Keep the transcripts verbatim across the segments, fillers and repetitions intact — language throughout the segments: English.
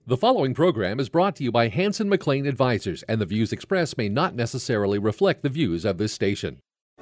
The following program is brought to you by Hanson McLean Advisors, and the views expressed may not necessarily reflect the views of this station.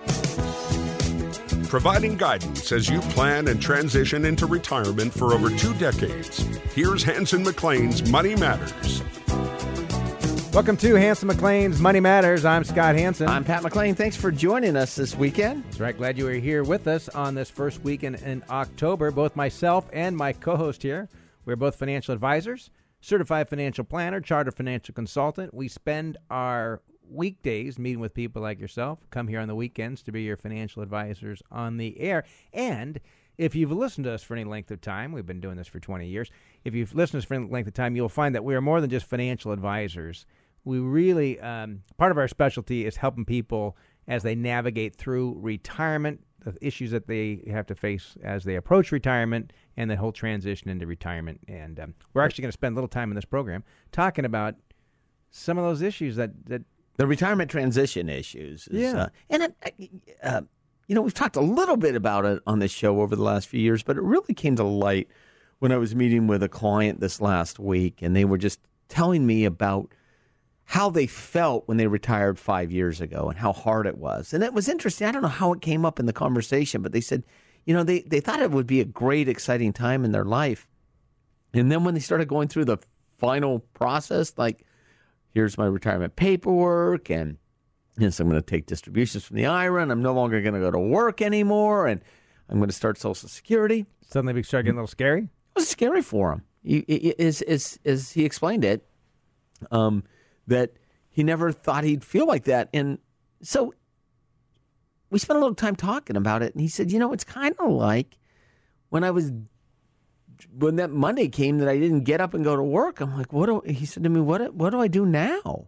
Providing guidance as you plan and transition into retirement for over two decades. Here's Hanson McLean's Money Matters. Welcome to Hanson McLean's Money Matters. I'm Scott Hanson. I'm Pat McLean. Thanks for joining us this weekend. That's right. Glad you were here with us on this first weekend in October. Both myself and my co-host here, we're both financial advisors, certified financial planner, chartered financial consultant. We spend our weekdays meeting with people like yourself. Come here on the weekends to be your financial advisors on the air. And if you've listened to us for any length of time, we've been doing this for twenty years. If you've listened to us for any length of time, you'll find that we are more than just financial advisors. We really, um, part of our specialty is helping people as they navigate through retirement, the issues that they have to face as they approach retirement, and the whole transition into retirement. And um, we're actually going to spend a little time in this program talking about some of those issues that, that The retirement transition issues. Is, Yeah. Uh, and, it, uh, you know, we've talked a little bit about it on this show over the last few years, but it really came to light when I was meeting with a client this last week, and they were just telling me about how they felt when they retired five years ago and how hard it was. And it was interesting. I don't know how it came up in the conversation, but they said, you know, they, they thought it would be a great, exciting time in their life. And then when they started going through the final process, like, here's my retirement paperwork, and yes, I'm going to take distributions from the I R A, and I'm no longer going to go to work anymore, and I'm going to start Social Security. suddenly we start getting a little scary. It was scary for him. He, he, as, as, as he explained it, um, that he never thought he'd feel like that. And so we spent a little time talking about it, and he said, you know, it's kind of like when I was, when that Monday came that I didn't get up and go to work. I'm like, what do, he said to me, what, what do I do now?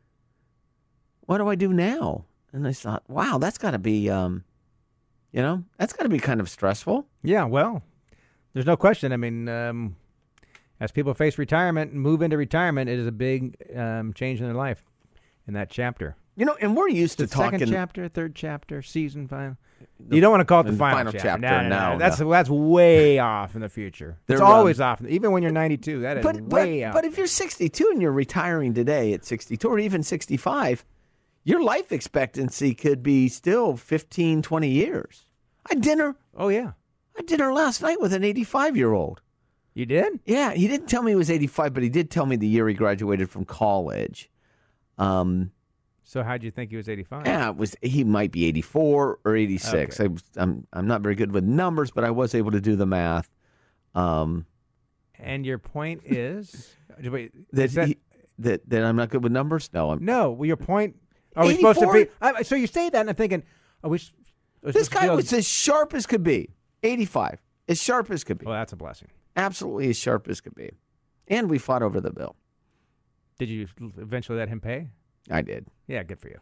What do I do now? And I thought, wow, that's got to be, um, you know, that's got to be kind of stressful. Yeah, well, there's no question. I mean, um, as people face retirement and move into retirement, it is a big um, change in their life in that chapter. You know, and we're used to The talking. second chapter, third chapter, season final. You don't want to call it the, the final, final chapter. chapter, No, no, no. no, That's no. that's way off in the future. They're, It's always um, off. Even when you're ninety-two, that is But, way but, off. but if you're sixty-two and you're retiring today at sixty-two or even sixty-five, your life expectancy could be still fifteen, twenty years. I had dinner. Oh, yeah. I had dinner last night with an eighty-five-year-old. You did? Yeah, he didn't tell me he was eighty-five, but he did tell me the year he graduated from college. Um, So how'd you think he was eighty-five? yeah, it was he might be eighty-four or eighty-six. Okay. I was, I'm I'm not very good with numbers, but I was able to do the math. Um, And your point is? Wait, that, is that he, that that I'm not good with numbers. No, I'm. no, well, your point, are we supposed to be? eighty-four? I, so you say that, and I'm thinking, are we, are we This supposed to guy feel- was as sharp as could be. eighty-five, as sharp as could be. Well, that's a blessing. Absolutely as sharp as could be. And we fought over the bill. Did you eventually let him pay? I did. Yeah, good for you.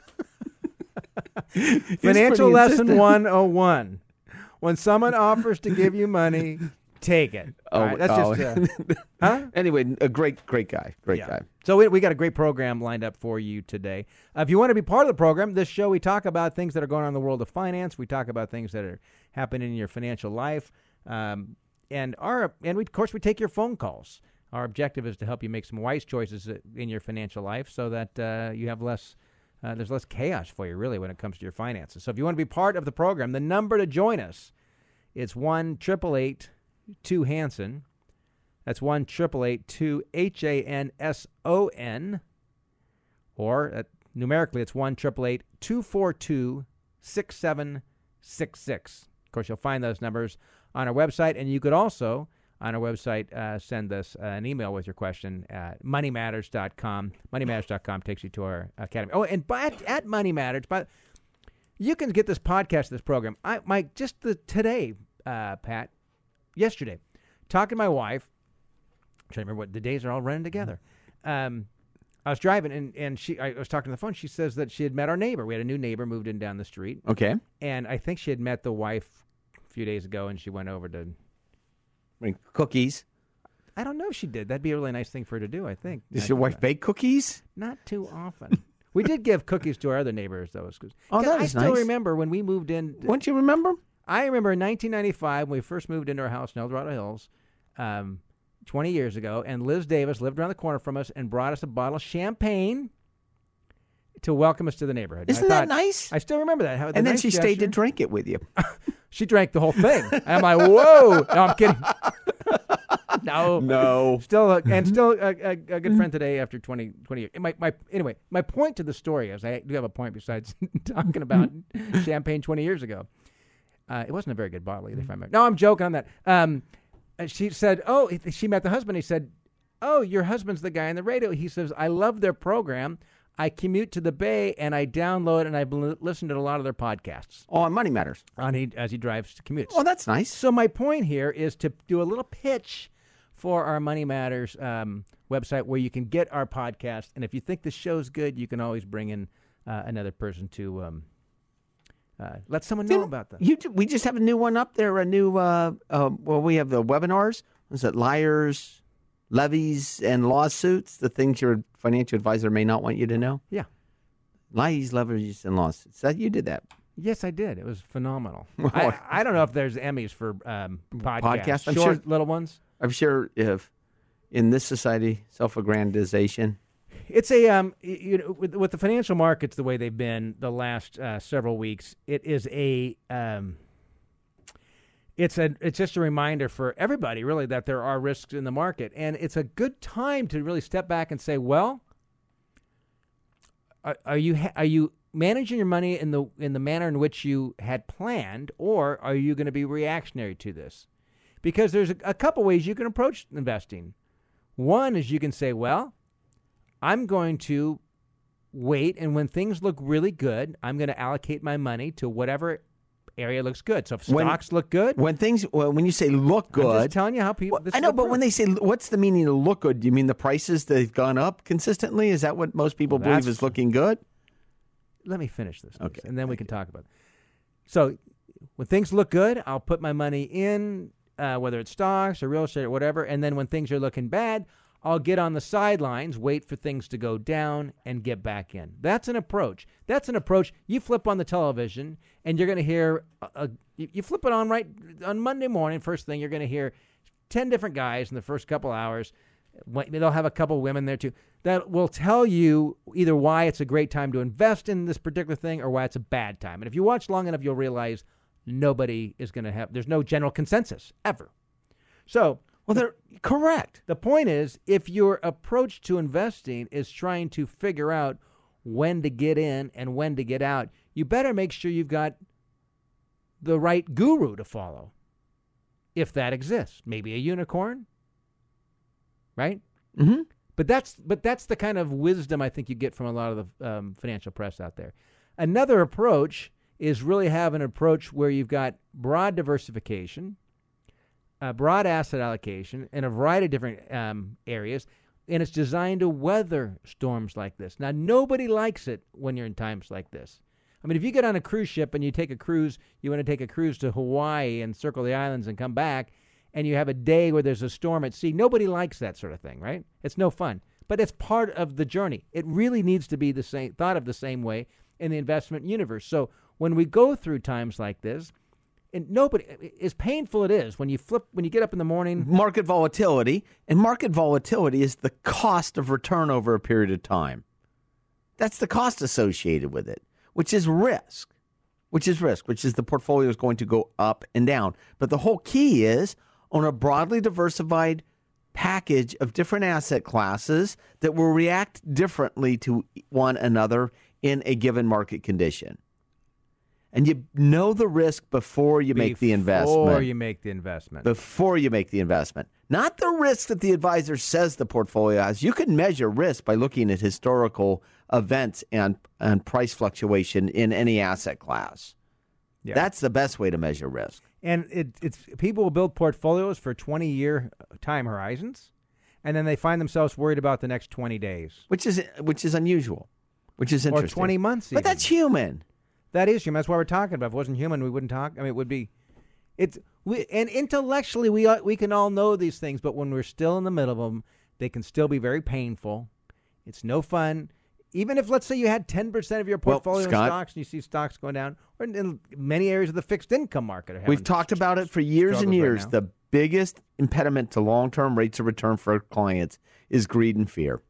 He's Financial pretty lesson insistent. one oh one. When someone offers to give you money, take it. All right, that's oh. just, uh, huh? Anyway, a great, great guy. Great Yeah. guy. So we, we got a great program lined up for you today. Uh, if you want to be part of the program, this show, we talk about things that are going on in the world of finance. We talk about things that are happening in your financial life. Um, and our and we, of course, we take your phone calls. Our objective is to help you make some wise choices in your financial life so that uh, you have less, uh, there's less chaos for you, really, when it comes to your finances. So if you want to be part of the program, the number to join us is one eight eight eight two Hanson. That's one eight eight eight two H A N S O N. Or uh, numerically, it's one eight eight eight two four two six seven six six. Of course, you'll find those numbers on our website, and you could also, on our website, uh, send us uh, an email with your question at money matters dot com. money matters dot com takes you to our academy. Oh, and by, at, at Money Matters, but you can get this podcast, this program. I my just the today, uh, Pat, yesterday, talking to my wife. I'm trying to remember what the days are all running together. Um, I was driving, and, and she I was talking on the phone. She says that she had met our neighbor. We had a new neighbor moved in down the street, Okay. and I think she had met the wife a few days ago, and she went over to. Bring cookies. I don't know if she did. That'd be a really nice thing for her to do, I think. Does I your think wife that- bake cookies? Not too often. We did give cookies to our other neighbors, though. 'Cause- Oh, that I is still nice. remember when we moved in. Don't you remember? I remember in nineteen ninety-five when we first moved into our house in El Dorado Hills. Um, twenty years ago, and Liz Davis lived around the corner from us and brought us a bottle of champagne to welcome us to the neighborhood. Isn't I that thought, nice? I still remember that. How, the And then nice she stayed to gesture. drink it with you. She drank the whole thing. I'm like, whoa. No, I'm kidding. no. No. Still, a, and still a, a, a good friend today after twenty, twenty years. My, my, anyway, my point to the story is, I do have a point besides talking about champagne twenty years ago. Uh, it wasn't a very good bottle either, if I remember. No, I'm joking on that. Um, she said, oh, she met the husband. He said, oh, your husband's the guy on the radio. He says, I love their program. I commute to the Bay, and I download and I bl- listen to a lot of their podcasts. Oh, on Money Matters. On he, as he drives to commutes. Oh, that's nice. So my point here is to do a little pitch for our Money Matters um, website where you can get our podcast. And if you think the show's good, you can always bring in uh, another person to um, uh, let someone know Didn't about them. You, we just have a new one up there, a new, uh, uh, well, we have the webinars. Is it liars, levies, and lawsuits? The things your financial advisor may not want you to know? Yeah. Lies, levies, and lawsuits. That, you did that. Yes, I did. It was phenomenal. I, I don't know if there's Emmys for um, podcasts. Podcasts? I'm Short sure- little ones. I'm sure if in this society, self-aggrandization. It's a um, y- you know, with, with the financial markets the way they've been the last uh, several weeks, it is a um, it's a it's just a reminder for everybody really that there are risks in the market, and it's a good time to really step back and say, well, are, are you ha- are you managing your money in the in the manner in which you had planned, or are you going to be reactionary to this? Because there's a, a couple ways you can approach investing. One is you can say, well, I'm going to wait, and when things look really good, I'm going to allocate my money to whatever area looks good. So if When- stocks look good, When things, well, when you say look I'm just good, telling you how people. well, this I is know, the but when proof. they say, what's the meaning of look good? Do you mean the prices they've gone up consistently? Is that what most people Well, believe that's- is looking good? Let me finish this, please, Okay, and then we can talk about it. So when things look good, I'll put my money in, uh, whether it's stocks or real estate or whatever, and then when things are looking bad, I'll get on the sidelines, wait for things to go down, and get back in. That's an approach. That's an approach. You flip on the television, and you're going to hear, a, a, you you flip it on right on Monday morning, first thing, you're going to hear ten different guys in the first couple hours. Wh- They'll have a couple women there, too, that will tell you either why it's a great time to invest in this particular thing or why it's a bad time. And if you watch long enough, you'll realize nobody is going to have, there's no general consensus, ever. So Well, they're correct. the point is, if your approach to investing is trying to figure out when to get in and when to get out, you better make sure you've got the right guru to follow, if that exists. Maybe a unicorn, right? Mm-hmm. But that's but that's the kind of wisdom I think you get from a lot of the um, financial press out there. Another approach is really have an approach where you've got broad diversification, a broad asset allocation in a variety of different um, areas, and it's designed to weather storms like this. Now, nobody likes it when you're in times like this. I mean, if you get on a cruise ship and you take a cruise, you want to take a cruise to Hawaii and circle the islands and come back, and you have a day where there's a storm at sea, nobody likes that sort of thing, right? It's no fun. But it's part of the journey. It really needs to be the same, thought of the same way in the investment universe. So when we go through times like this, and nobody, as painful it is when you flip, when you get up in the morning. Market volatility, and market volatility is the cost of return over a period of time. That's the cost associated with it, which is risk, which is risk, which is the portfolio is going to go up and down. But the whole key is on a broadly diversified package of different asset classes that will react differently to one another in a given market condition. And you know the risk before you make the investment. Before you make the investment. Before you make the investment. Not the risk that the advisor says the portfolio has. You can measure risk by looking at historical events and, and price fluctuation in any asset class. Yeah. That's the best way to measure risk. And it, it's people will build portfolios for twenty-year time horizons, and then they find themselves worried about the next twenty days. Which is which is unusual, which is interesting. Or twenty months But even. that's human. That is human. That's why we're talking about. If it wasn't human, we wouldn't talk. I mean, it would be. It's we and intellectually we uh, we can all know these things, but when we're still in the middle of them, they can still be very painful. It's no fun. Even if, let's say, you had ten percent of your Well, portfolio in Scott- stocks and you see stocks going down, or in, in many areas of the fixed income market are having We've talked about it for years and struggles right years. now. the biggest impediment to long-term rates of return for our clients is greed and fear.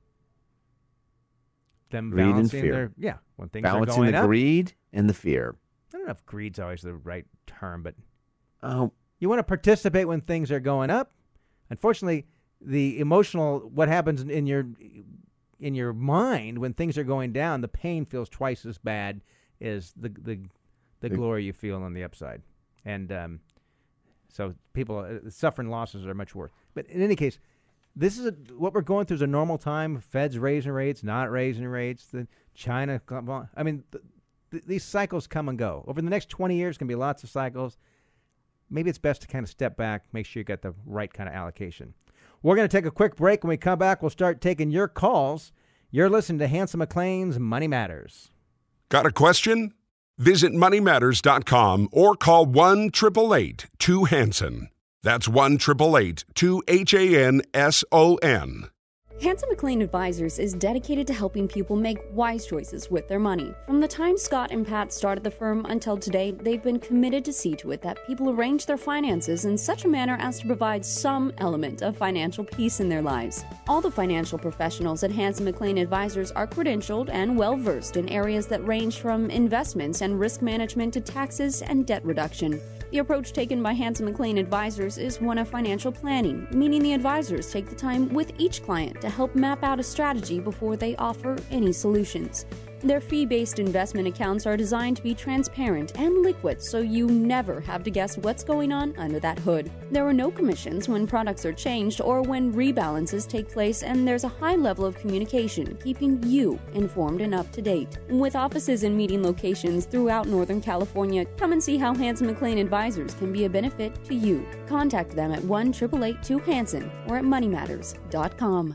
Them Greed and balancing fear. their yeah when things Balancing are going the up. greed and the fear. I don't know if greed's always the right term, but Oh, you want to participate when things are going up. Unfortunately, the emotional what happens in your in your mind when things are going down, the pain feels twice as bad as the the, the glory you feel on the upside. And um, so people uh, suffering losses are much worse. But in any case, this is a, what we're going through is a normal time. Fed's raising rates, not raising rates. The China, I mean, th- th- these cycles come and go. Over the next twenty years, going to be lots of cycles. Maybe it's best to kind of step back, make sure you got the right kind of allocation. We're going to take a quick break. When we come back, we'll start taking your calls. You're listening to Hanson McLean's Money Matters. Got a question? Visit money matters dot com or call one eight eight eight two Hanson. That's one eight eight eight two H A N S O N. Hanson McLean Advisors is dedicated to helping people make wise choices with their money. From the time Scott and Pat started the firm until today, they've been committed to see to it that people arrange their finances in such a manner as to provide some element of financial peace in their lives. All the financial professionals at Hanson McLean Advisors are credentialed and well-versed in areas that range from investments and risk management to taxes and debt reduction. The approach taken by Hanson McLean Advisors is one of financial planning, meaning the advisors take the time with each client to help map out a strategy before they offer any solutions. Their fee-based investment accounts are designed to be transparent and liquid, so you never have to guess what's going on under that hood. There are no commissions when products are changed or when rebalances take place, and there's a high level of communication, keeping you informed and up to date. With offices and meeting locations throughout Northern California, come and see how Hanson McLean Advisors can be a benefit to you. Contact them at one eight eight eight two Hanson or at money matters dot com.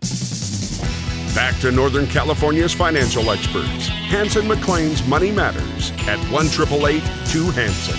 Back to Northern California's financial experts, Hanson McLean's Money Matters at one eight eight eight two Hanson.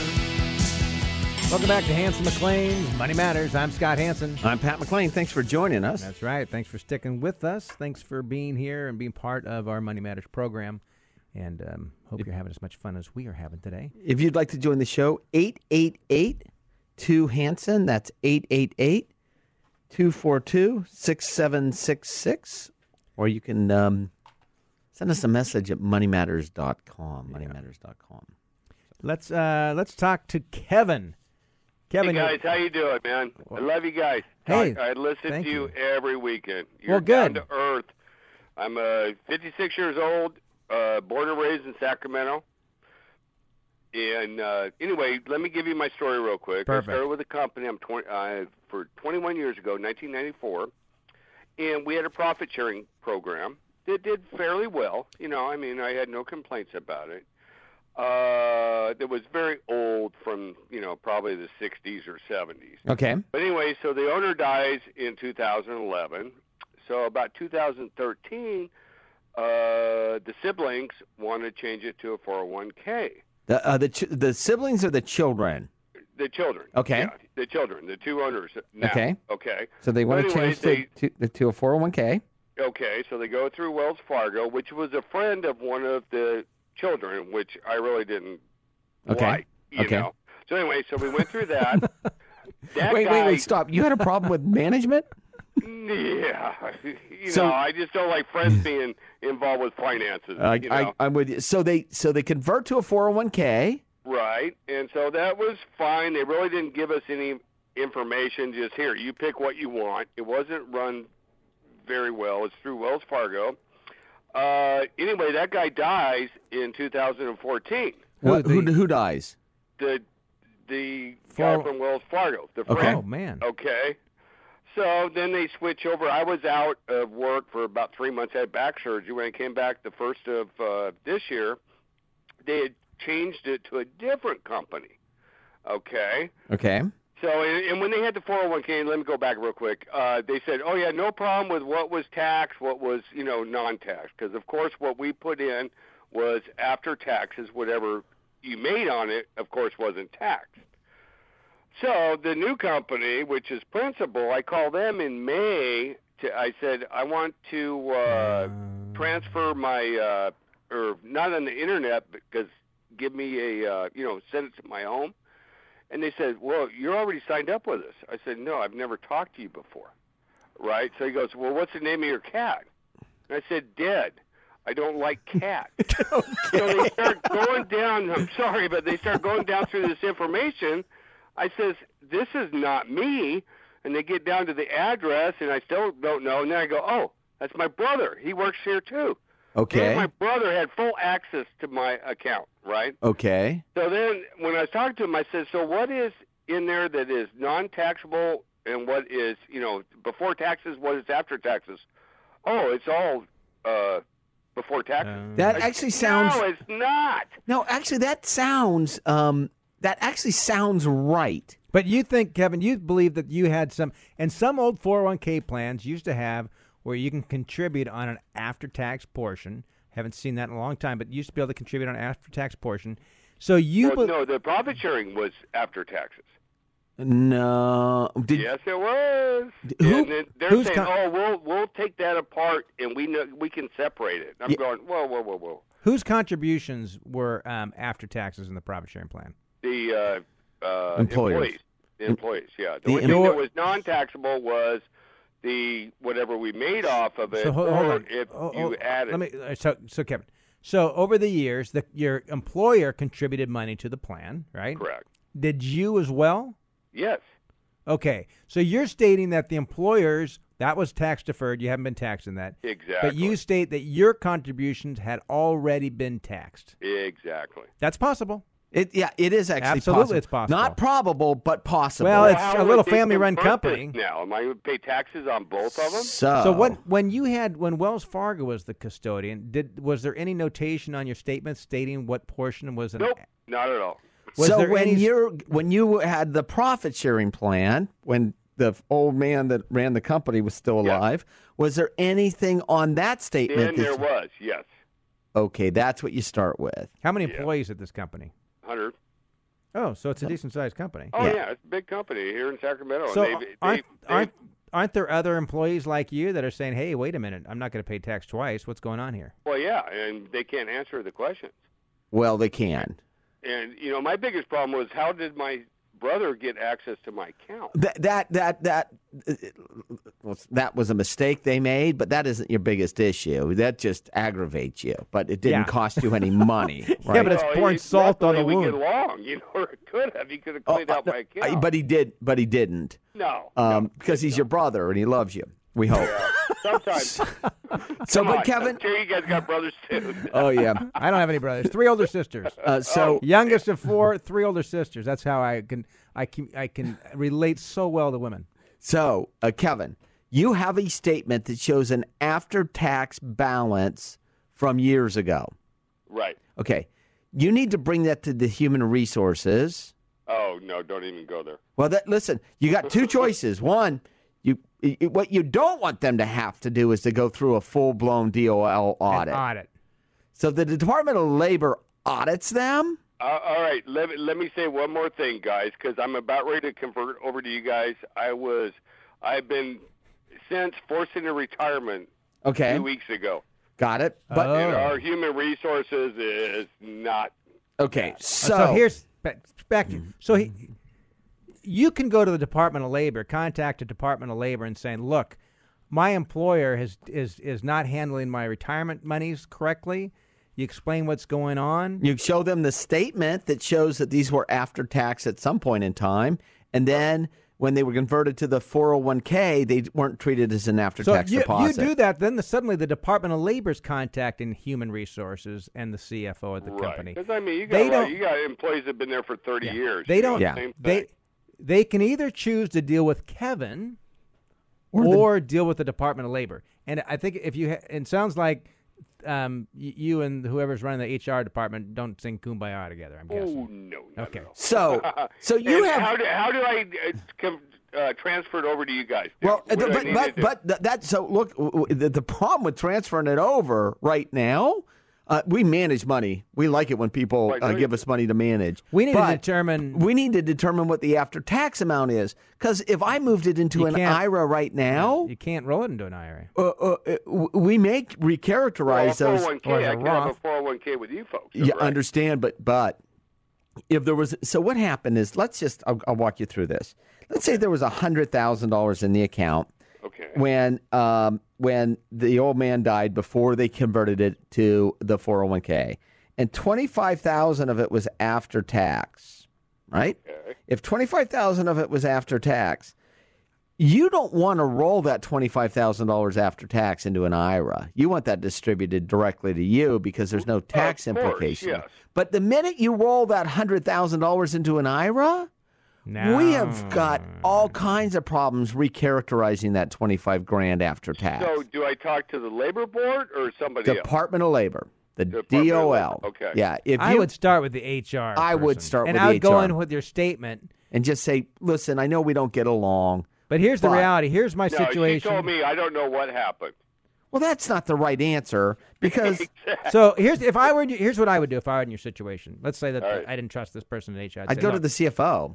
Welcome back to Hanson McLean's Money Matters. I'm Scott Hanson. I'm Pat McLean. Thanks for joining us. That's right. Thanks for sticking with us. Thanks for being here and being part of our Money Matters program. And um, hope you're having as much fun as we are having today. If you'd like to join the show, eight eight eight two Hanson. That's eight eight eight two four two six seven six six. Or you can um, send us a message at money matters dot com. money matters dot com. Let's uh, let's talk to Kevin. Kevin, hey guys, how you doing, man? I love you guys. Hey, I, I listen thank to you, you. every weekend. You're Well, good. down to earth. I'm uh, fifty-six years old, uh, born and raised in Sacramento. And uh, anyway, let me give you my story real quick. Perfect. I started with a company. I'm twenty uh, for twenty-one years ago, nineteen ninety-four, and we had a profit sharing program that did fairly well. You know, I mean, I had no complaints about it. Uh, that was very old, from you know probably the sixties or seventies. Okay. But anyway, so the owner dies in two thousand eleven. So about two thousand thirteen, uh, the siblings want to change it to a four oh one k. The uh, the ch- the siblings or the children? The children. Okay. Yeah, the children, the two owners now. Okay. Okay. So they want But to anyway, change the, to, to a four oh one k. Okay, so they go through Wells Fargo, which was a friend of one of the children, which I really didn't Okay. like, you Okay. know. So anyway, so we went through that. that Wait, guy, wait, wait, stop. You had a problem with management? Yeah. You So- know, I just don't like friends being involved with finances, I, you know. I, I'm with you. So they so they convert to a four oh one k. Right, and so that was fine. They really didn't give us any information. Just here, you pick what you want. It wasn't run very well. It's through Wells Fargo. Uh, anyway, that guy dies in two thousand fourteen. What, Who, who, the- who dies? The the For- guy from Wells Fargo, the Okay. friend. Oh, man. Okay. So then they switch over. I was out of work for about three months. I had back surgery. When I came back the first of uh, this year, they had changed it to a different company. Okay. Okay. So, and, and when they had the four oh one k, let me go back real quick. Uh, they said, oh, yeah, no problem with what was taxed, what was, you know, non-taxed. Because, of course, what we put in was after taxes, whatever you made on it, of course, wasn't taxed. So the new company, which is Principal, I called them in May. To, I said, I want to uh, transfer my, uh, or not on the internet, because give me a, uh, you know, send it to my home. And they said, well, you're already signed up with us. I said, no, I've never talked to you before. Right? So he goes, well, what's the name of your cat? And I said, Dead. I don't like cats. Okay. So they start going down. I'm sorry, but they start going down through this information. I says, this is not me. And they get down to the address, and I still don't know. And then I go, oh, that's my brother. He works here, too. Okay. And my brother had full access to my account, right? Okay. So then when I was talking to him, I said, so what is in there that is non-taxable and what is, you know, before taxes, what is after taxes? Oh, it's all uh, before taxes. Uh, That I actually said, sounds. No, it's not. No, actually, that sounds. Um, that actually sounds right. But you think, Kevin, you believe that you had some, and some old four oh one k plans used to have where you can contribute on an after-tax portion. Haven't seen that in a long time, but you used to be able to contribute on an after-tax portion. So you Well, be- no, the profit sharing was after taxes. No. Did, Yes, it was. Who- and then they're who's saying, con- "Oh, we'll we'll take that apart and we know we can separate it." I'm Yeah. going, "Whoa, whoa, whoa, whoa!" whose contributions were um, after taxes in the profit-sharing plan? The uh, uh, Employers. employees, the employees, yeah. The, The only thing em- that was non-taxable was the whatever we made off of it, So hold, or hold on. if Oh, you oh, added. Let me. uh, So, so Kevin. So over the years, the, your employer contributed money to the plan, right? Correct. Did you as well? Yes. Okay. So you're stating that the employers, that was tax deferred. You haven't been taxed in that. Exactly. But you state that your contributions had already been taxed. Exactly. That's possible. it, yeah, it is actually Absolutely, possible. it's possible. Not probable, but possible. Well, it's how a would little they family-run convert this company. Now, am I going to pay taxes on both of them? so. So what when you had when Wells Fargo was the custodian, did was there any notation on your statement stating what portion was an Nope, not at all. Was so there when any- you're when you had the profit sharing plan, when the old man that ran the company was still Yeah. alive, was there anything on that statement? Then there that- was, yes, Okay, that's what you start with. How many Yeah. employees at this company? one hundred. Oh, so it's a decent sized company. Oh Yeah. yeah. It's a big company here in Sacramento. So and they've, aren't, they've, aren't aren't there other employees like you that are saying, "Hey, wait a minute, I'm not going to pay tax twice. What's going on here?" well, yeah, and they can't answer the questions. Well, they can. And you know, my biggest problem was how did my brother get access to my account? That that that that uh, well, that was a mistake they made, but that isn't your biggest issue. That just aggravates you. But it didn't Yeah. cost you any money, right? Yeah, but it's Well, pouring he- salt on the luckily we wound. get along, you know, or it could have. He could have Oh, cleaned out uh, my uh, account. but he did. But he didn't. no, Um, no, because he's your brother and he loves you. We hope. sometimes. So, Come but on, Kevin. I'm sure you guys got brothers too. Oh yeah. I don't have any brothers. Three older sisters. Uh, so Youngest of four, three older sisters. That's how I can I can I can relate so well to women. so uh, Kevin, you have a statement that shows an after-tax balance from years ago. Right. Okay, you need to bring that to the human resources. Oh no, don't even go there. Well, that listen, you got two choices. One, you i- i- what you don't want them to have to do is to go through a full-blown D O L An audit. audit. So the Department of Labor audits them. Uh, all right, let me, let me say one more thing, guys, because I'm about ready to convert over to you guys. I was, I've been since forced into retirement Okay, two weeks ago, got it. But Oh. and our human resources is not. okay, so, So, here's back, back to so he, you can go to the Department of Labor, contact the Department of Labor, and saying, "Look, my employer has is is not handling my retirement monies correctly." You explain what's going on. you show them the statement that shows that these were after tax at some point in time, and then when they were converted to the four oh one k, they weren't treated as an after So tax you, you deposit. do that, then the, suddenly the Department of Labor's contacting Human Resources and the C F O at the Right. company. Because I mean, you They got don't- you got employees that've been there for thirty Yeah. years. They you know, don't. Yeah. Same They thing. they can either choose to deal with Kevin Or or, the- deal with the Department of Labor. And I think if you, ha- it sounds like um, y- you and whoever's running the H R department don't sing "Kumbaya" together. I'm Oh guessing. no, no, Okay. no. So, so you And have how do how do I uh, com, uh, transfer it over to you guys? well, What do I but need but to do? but th- that so look, w- w- the, the problem with transferring it over right now, uh, we manage money. We like it when people Right, uh, right. give us money to manage. We need to But determine. We need to determine what the after tax amount is, because if I moved it into You an can't- I R A right now, You can't roll it into an I R A. uh, uh, uh, w- we may recharacterize well, those. four oh one k, or I as a can have a Roth. four oh one k with you folks. You right? understand, but but if there was, so what happened is, let's just, I'll, I'll walk you through this. Let's say there was one hundred thousand dollars in the account Okay. when um, when the old man died before they converted it to the four oh one k. And twenty-five thousand dollars of it was after tax, right? Okay. If twenty-five thousand dollars of it was after tax, you don't want to roll that twenty-five thousand dollars after tax into an I R A. You want that distributed directly to you because there's no tax of course, implication. yes. But the minute you roll that one hundred thousand dollars into an I R A, No. we have got all kinds of problems recharacterizing that twenty-five grand after tax. So do I talk to the labor board or somebody else? Department of Labor, the Department D O of L. Labor, okay. Yeah, if I you would start with the H R. I would person. start and with I the would go H R. in with your statement. and just say, listen, I know we don't get along. But here's the But- reality. Here's my No, situation. she told me I don't know what happened. Well, that's not the right answer because So here's if I were in your, here's what I would do if I were in your situation. Let's say that All right. I didn't trust this person in H R. I'd go to the C F O.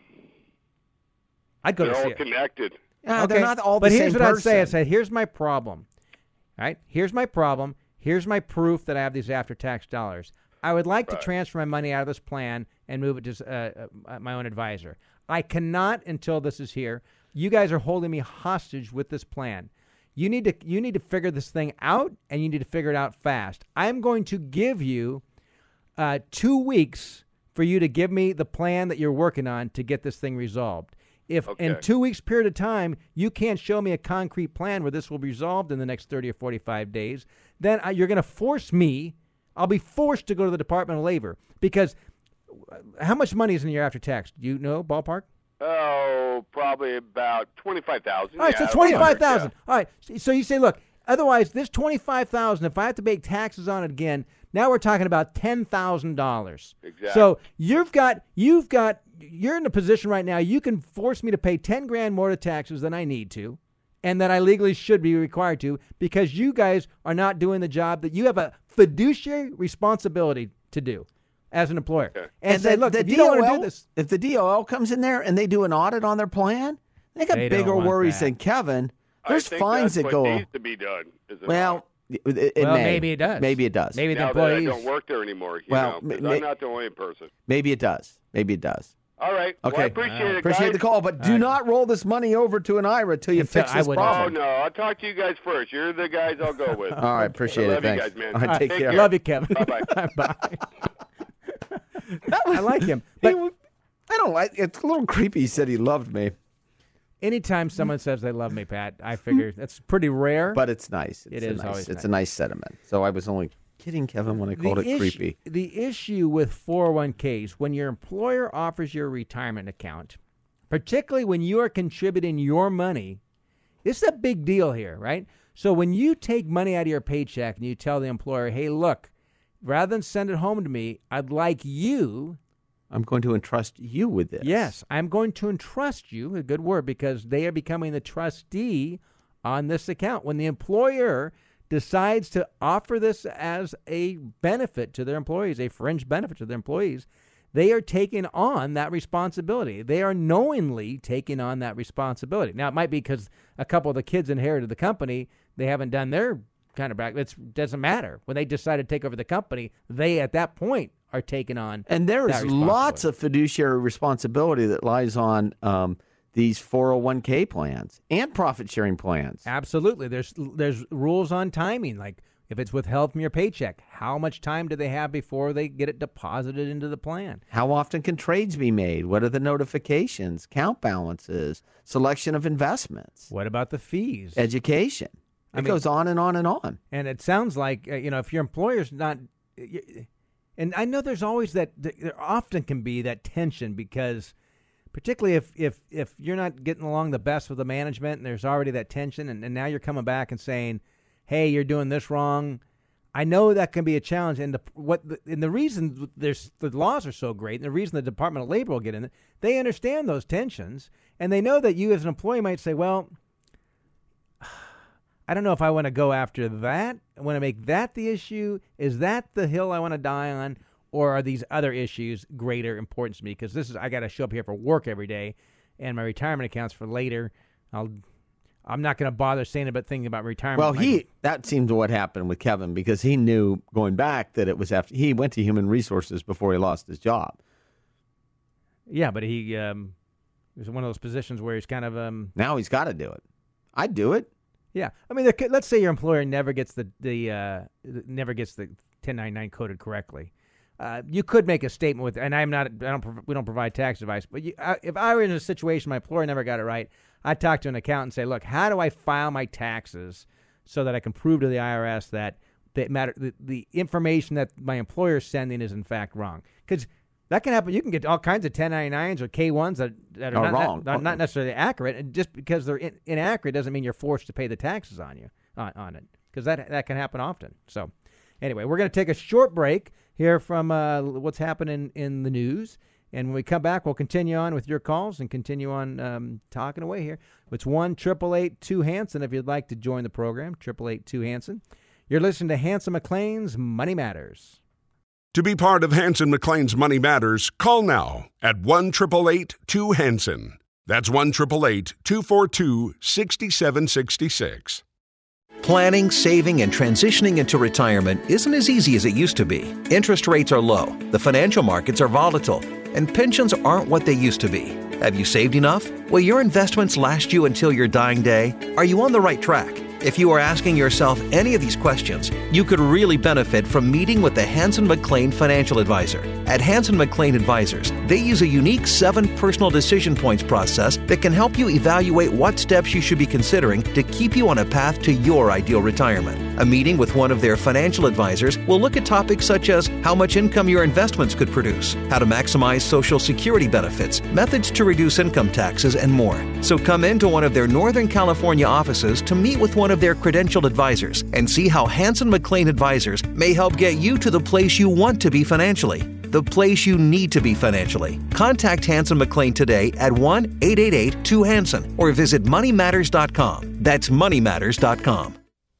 I'd go They're to all C F O. connected. Yeah, Okay, they're not all the but same here's what I'd say. I'd person. say, here's my problem. Right? Here's my problem. Here's my proof that I have these after-tax dollars. I would like Right. to transfer my money out of this plan and move it to uh, uh, my own advisor. I cannot until this is here. You guys are holding me hostage with this plan. You need to you need to figure this thing out, and you need to figure it out fast. I'm going to give you uh, two weeks for you to give me the plan that you're working on to get this thing resolved. If in Okay. two weeks period of time you can't show me a concrete plan where this will be resolved in the next thirty or forty-five days, then I, you're going to force me. I'll be forced to go to the Department of Labor because how much money is in your after tax? Do you know, ballpark? Oh, probably about twenty-five thousand. All right, yeah, so twenty-five thousand. yeah. All right, so- so you say, look, otherwise this twenty-five thousand. If I have to pay taxes on it again, now we're talking about ten thousand dollars. Exactly. So you've got you've got you're in a position right now. You can force me to pay ten grand more to taxes than I need to, and that I legally should be required to, because you guys are not doing the job that you have a fiduciary responsibility to do as an employer. Okay. And, say, the- look, the if you don't want to D O L do this, if the D O L comes in there and they do an audit on their plan, they got They don't bigger want worries that. than Kevin. There's I think fines that's that what go. needs to be done. Is it Well, it, it well, may. maybe it does. Maybe it does. Maybe the now that I employees. don't work there anymore, you Well, know, 'cause ma- I'm ma- not the only person. Maybe it does. Maybe it does. All right. Well, Okay. I appreciate it, Appreciate guys. the call, but do right. not roll this money over to an I R A till you Until- fix I this wouldn't. Oh problem. no, I'll talk to you guys first. You're the guys I'll go with. All right, appreciate I it. love you Thanks. guys, man. All right, take Take care. care. Love you, Kevin. Bye-bye. Bye. I like him. But I don't like. It's a little creepy. He said he loved me, anytime someone says they love me, Pat, I figure that's pretty rare. but it's nice. It's It a is nice, always It's nice. a nice sentiment. So I was only kidding Kevin when I called it issue, creepy. The issue with four oh one k's, when your employer offers you a retirement account, particularly when you are contributing your money, it's a big deal here, right? So when you take money out of your paycheck and you tell the employer, hey, look, rather than send it home to me, I'd like you, I'm going to entrust you with this. yes, I'm going to entrust you, a good word, because they are becoming the trustee on this account. When the employer decides to offer this as a benefit to their employees, a fringe benefit to their employees, they are taking on that responsibility. They are knowingly taking on that responsibility. Now, it might be because a couple of the kids inherited the company. They haven't done their kind of back. It doesn't matter. When they decide to take over the company, they, at that point, are taking on And there that is lots responsibility. of fiduciary responsibility that lies on um, these four oh one k plans and profit sharing plans. Absolutely. There's there's rules on timing. Like if it's withheld from your paycheck, how much time do they have before they get it deposited into the plan? How often can trades be made? What are the notifications, count balances, selection of investments, What about the fees? education? It I mean- goes on and on and on. And it sounds like uh, you know if your employer's not, and I know there's always that there often can be that tension because, particularly if if if you're not getting along the best with the management and there's already that tension, and, and now you're coming back and saying, hey, you're doing this wrong. I know that can be a challenge, and the what the, and the reason there's the laws are so great, and the reason the Department of Labor will get in it, they understand those tensions, and they know that you as an employee might say, well, I don't know if I want to go after that. I want to make that the issue. Is that the hill I want to die on, or are these other issues greater importance to me? Because this is I got to show up here for work every day, and my retirement accounts for later. I'll. I'm not going to bother saying about thinking about retirement. Well, My- he that seemed to what happened with Kevin because he knew going back that it was after he went to human resources before he lost his job. Yeah, but he um, was one of those positions where he's kind of um. Now he's got to do it. I'd do it. Yeah, I mean, the, let's say your employer never gets the the uh, never gets the ten ninety-nine coded correctly. Uh, you could make a statement with, and I'm not, I don't, we don't provide tax advice, but you, I, if I were in a situation my employer never got it right, I'd talk to an accountant and say, look, how do I file my taxes so that I can prove to the I R S that that matter the, the information that my employer is sending is in fact wrong? Because that can happen. You can get all kinds of ten ninety-nines or K ones that, that are, Are not, wrong. Not, not necessarily accurate, and just because they're in, inaccurate doesn't mean you're forced to pay the taxes on you on, on it, because that that can happen often. So, anyway, we're going to take a short break, hear from uh, what's happening in the news, and when we come back, we'll continue on with your calls and continue on um, talking away here. It's one triple eight two Hanson if you'd like to join the program. Triple eight two Hanson. You're listening to Hanson McLean's Money Matters. To be part of Hanson McLean's Money Matters, call now at one eight eight eight two Hanson. That's one eight eight eight two four two six seven six six. Planning, saving, and transitioning into retirement isn't as easy as it used to be. Interest rates are low, the financial markets are volatile, and pensions aren't what they used to be. Have you saved enough? Will your investments last you until your dying day? Are you on the right track? If you are asking yourself any of these questions, you could really benefit from meeting with the Hanson McLean Financial Advisor. At Hanson McLean Advisors, they use a unique seven personal decision points process that can help you evaluate what steps you should be considering to keep you on a path to your ideal retirement. A meeting with one of their financial advisors will look at topics such as how much income your investments could produce, how to maximize Social Security benefits, methods to reduce income taxes, and more. So come into one of their Northern California offices to meet with one of their credentialed advisors and see how Hanson McLean Advisors may help get you to the place you want to be financially, the place you need to be financially. Contact Hanson McLean today at one eight eight eight two Hanson or visit money matters dot com. That's money matters dot com.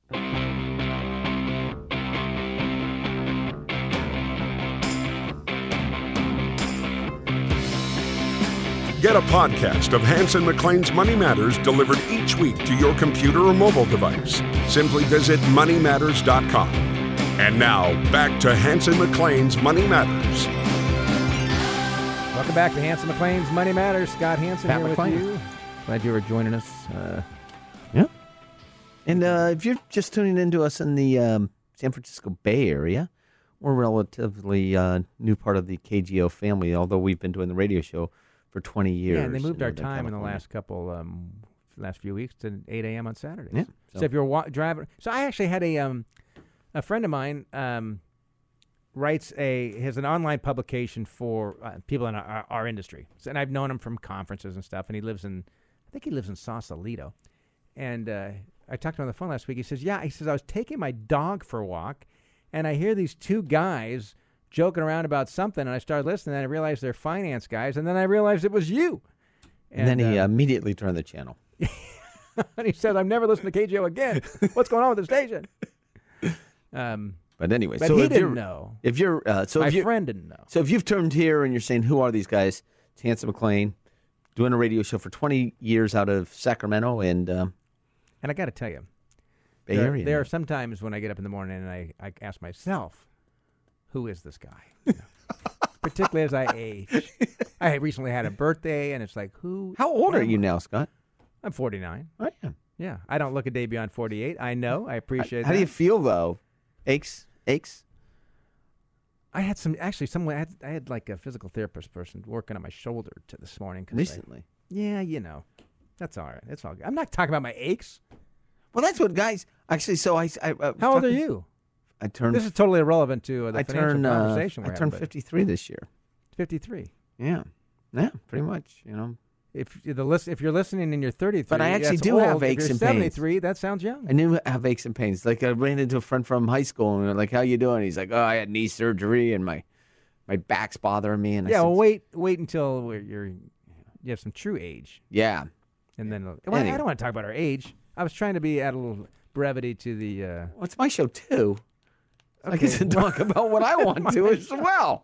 Get a podcast of Hanson McLean's Money Matters delivered each week to your computer or mobile device. Simply visit money matters dot com. And now, back to Hanson McLean's Money Matters. Welcome back to Hanson McLean's Money Matters. Scott Hanson Pat here McLean. with you. Glad you were joining us. Uh, Yeah. And uh, if you're just tuning into us in the um, San Francisco Bay Area, we're a relatively uh, new part of the K G O family, although we've been doing the radio show for twenty years. yeah, and they moved in our Northern time in the California. last couple, um, last few weeks to eight a.m. on Saturdays. Yeah, So, so- if you're wa- driving, so I actually had a um, a friend of mine um, writes a has an online publication for uh, people in our, our industry, so, and I've known him from conferences and stuff. And he lives in, I think he lives in Sausalito, and uh, I talked to him on the phone last week. He says, "Yeah," he says, "I was taking my dog for a walk, and I hear these two guys joking around about something, and I started listening, and I realized they're finance guys, and then I realized it was you." And, then he uh, immediately turned the channel. and he said, "I've never listened to K G O again. What's going on with the station?" Um, But anyway, but so he if didn't you're, know. If you're, uh, so My if you, friend didn't know. so if you've turned here and you're saying, "Who are these guys?" It's Hanson McLean, doing a radio show for twenty years out of Sacramento and um, And I got to tell you, Bay there, Area. there are some times when I get up in the morning and I, I ask myself, who is this guy? You know? Particularly as I age. I recently had a birthday, and it's like, who? How old are am you I? now, Scott? I'm forty-nine. I am. Yeah, I don't look a day beyond forty-eight. I know. I appreciate How that. do you feel though? Aches, aches. I had some, actually, someone, I had, I had like a physical therapist person working on my shoulder to this morning. 'cause I- Recently. yeah, you know. That's all right. That's all good. I'm not talking about my aches. Well, that's what guys actually. So I. I, I was How old are talking- you? I turned. This is totally irrelevant to uh, the I financial turned. Uh, conversation I we're turned having. but fifty-three this year. fifty-three. Yeah. Yeah. Pretty much. You know. If the list, if you're listening and you're thirty-three, But I actually that's do have old. If aches you're and pains. seventy-three, that sounds young. I knew I have aches and pains. Like I ran into a friend from high school and I'm like, "How you doing?" He's like, "Oh, I had knee surgery and my my back's bothering me." And I yeah, said, well, wait, wait until we're- you're you have some true age, "Yeah." and then well, I Anyway. don't want to talk about our age. I was trying to be add a little brevity to the. Uh, Well, it's my show too. I Okay. get to talk about what I want to as well.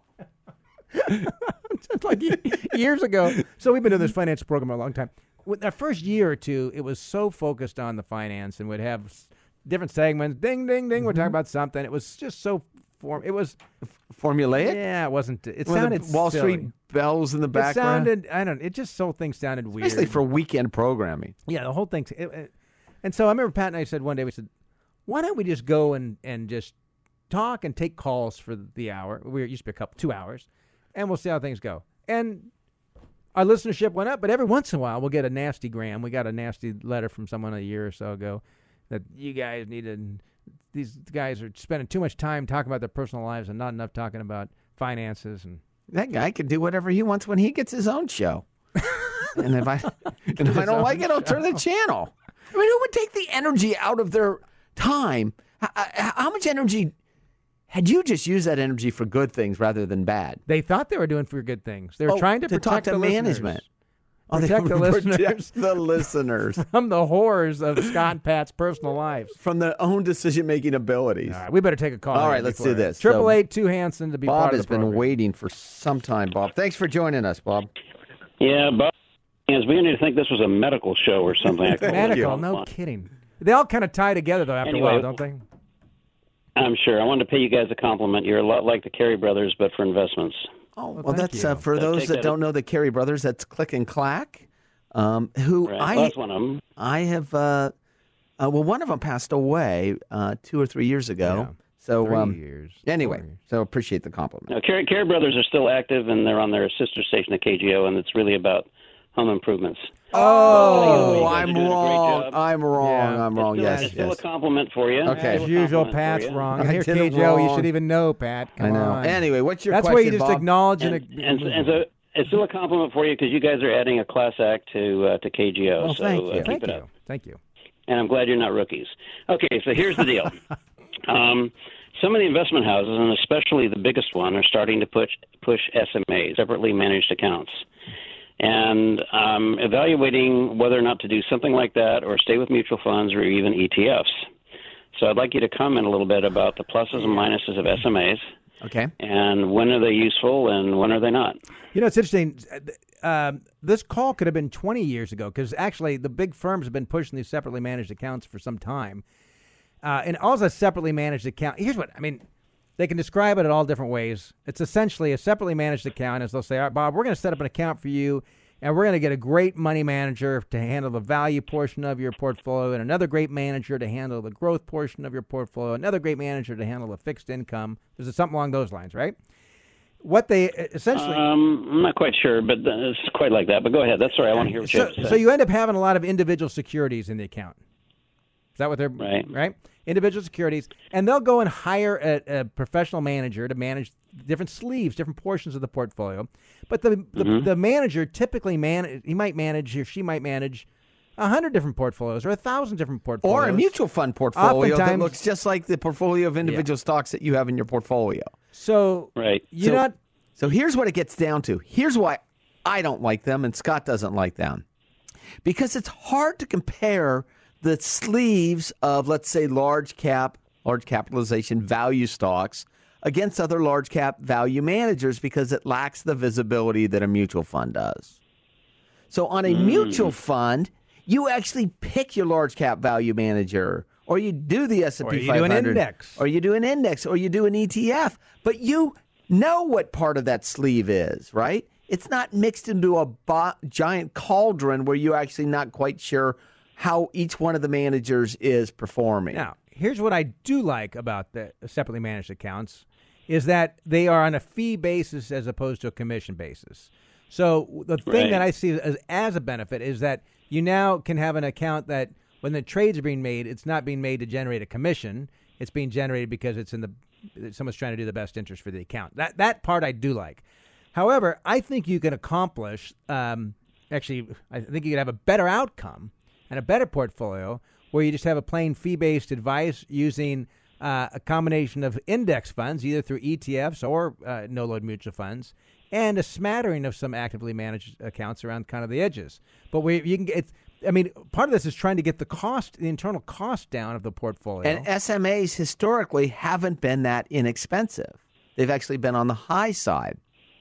Just like ye- years ago. So we've been doing this financial program a long time. With our first year or two, it was so focused on the finance, and we'd have s- different segments. Ding, ding, ding. We're talking about something. It was just so form. It was Formulaic? Yeah, it wasn't. It With sounded the Wall silly. Street bells in the It background. sounded. I don't. It just so things sounded weird. Especially for weekend programming. Yeah, the whole thing. It, it, and so I remember Pat and I said one day, we said, why don't we just go and, and just talk and take calls for the hour? We used to be a couple, two hours, and we'll see how things go. And our listenership went up, but every once in a while we'll get a nasty gram. We got a nasty letter from someone a year or so ago that you guys needed. These guys are spending too much time talking about their personal lives and not enough talking about finances. And That guy can do whatever he wants when he gets his own show. and if I and if I don't like it, I'll turn the channel. I mean, who would take the energy out of their time? How, how much energy had you just used that energy for good things rather than bad? they thought they were doing for good things. They were Oh, trying to, to protect talk to the management. listeners. Oh, they Protect the protect listeners. the listeners From the horrors of Scott and Pat's personal lives. from their own decision-making abilities. All right, we better take a call. All here right, let's before- do this. Triple So, eight two Hanson to be Bob part of has the been program. waiting for some time, Bob. Thanks for joining us, Bob. Yeah, Bob. I was beginning to think this was a medical show or something. I called it Medical, on no fun. kidding. They all kind of tie together though after Anyway, a while, don't they? I'm sure. I wanted to pay you guys a compliment. You're a lot like the Carey brothers, but for investments. Oh, well, thank that's you. uh, for So those take that that don't know the Carey brothers. That's Click and Clack, um, who Right. I Well, that's one of them. I have. Uh, uh, well, one of them passed away uh, two or three years ago. Yeah. So Three um, years. anyway, Four years. so appreciate the compliment. No, Carey, Carey brothers are still active, and they're on their sister station at K G O, and it's really about home improvements. Oh, You guys are I'm doing a great wrong. job. I'm wrong. Yeah. I'm wrong. It's still, Yes, it's still yes. a compliment for you. Okay. As Still a usual, compliment for Pat's you. wrong. I And here, did it K Joe, you wrong. should even know, Pat. Come I know. on. Anyway, what's your That's question, why you just Bob? acknowledge And, and, and, and so it's still a compliment for you because you guys are adding a class act to uh, to K G O. Well, so thank uh, you. keep Thank it you. up. Thank you. And I'm glad you're not rookies. Okay, so here's the deal. um, some of the investment houses, and especially the biggest one, are starting to push push S M As, separately managed accounts. And um, evaluating whether or not to do something like that or stay with mutual funds or even E T Fs. So I'd like you to comment a little bit about the pluses and minuses of S M As Okay. and when are they useful and when are they not. You know, it's interesting. Um, this call could have been twenty years ago because actually the big firms have been pushing these separately managed accounts for some time. Uh, and also a separately managed account. Here's what I mean. They can describe it in all different ways. It's essentially a separately managed account, as they'll say, all right, Bob, we're going to set up an account for you, and we're going to get a great money manager to handle the value portion of your portfolio, and another great manager to handle the growth portion of your portfolio, another great manager to handle the fixed income. There's something along those lines, right? What they essentially... Um, I'm not quite sure, but it's quite like that. But go ahead. That's all right. I want to hear what you so, have to say. so you end up having a lot of individual securities in the account. Is that what they're Right. right? Individual securities, and they'll go and hire a, a professional manager to manage different sleeves, different portions of the portfolio. But the the, Mm-hmm. the manager typically man he might manage or she might manage a hundred different portfolios or a thousand different portfolios, Or a mutual fund portfolio that Oftentimes- looks just like the portfolio of individual stocks that you have in your portfolio. So Right. you're So- not. So here's what it gets down to. Here's why I don't like them and Scott doesn't like them. Because it's hard to compare the sleeves of, let's say, large cap, large capitalization value stocks against other large cap value managers because it lacks the visibility that a mutual fund does. So on a Mm. mutual fund, you actually pick your large cap value manager, or you do the S and P Or you five do an hundred, index. or you do an index, or you do an E T F, but you know what part of that sleeve is, right? It's not mixed into a bo- giant cauldron where you're actually not quite sure how each one of the managers is performing. Now, here's what I do like about the separately managed accounts is that they are on a fee basis as opposed to a commission basis. So the thing Right. that I see as, as a benefit is that you now can have an account that when the trades are being made, it's not being made to generate a commission. It's being generated because it's in the someone's trying to do the best interest for the account. That that part I do like. However, I think you can accomplish. Um, actually, I think you can have a better outcome and a better portfolio where you just have a plain fee-based advice using uh, a combination of index funds, either through E T Fs or uh, no-load mutual funds, and a smattering of some actively managed accounts around kind of the edges. But we you can get. It's, I mean, part of this is trying to get the cost, the internal cost down of the portfolio. And S M As historically haven't been that inexpensive. They've actually been on the high side.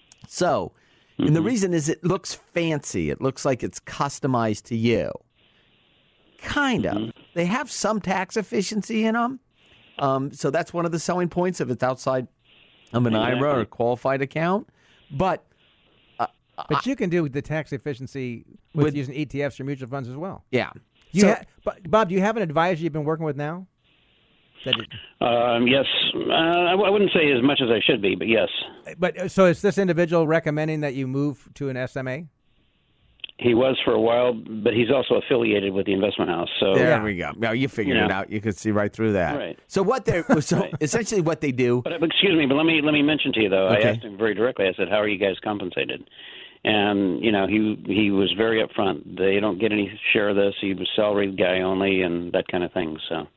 So, and the reason is it looks fancy. It looks like it's customized to you. Kind of. They have some tax efficiency in them. Um, so that's one of the selling points of its outside of an I R A Exactly. or a qualified account. But But you can do the tax efficiency with, With- using E T Fs or mutual funds as well. yeah, You so ha- Bo- Bob, do you have an advisor you've been working with now? That it- Um, yes, uh, I, w- I wouldn't say as much as I should be, but yes, but uh, so is this individual recommending that you move to an S M A? he was for a while, but he's also affiliated with the investment house. So there Yeah. we go. Now you figured Yeah. it out. You could see right through that. Right. So what they so Right. essentially what they do. But, but excuse me, but let me let me mention to you though. Okay. I asked him very directly. I said, "How are you guys compensated?" And you know, he he was very upfront. They don't get any share of this. He was salaried guy only, and that kind of thing. So,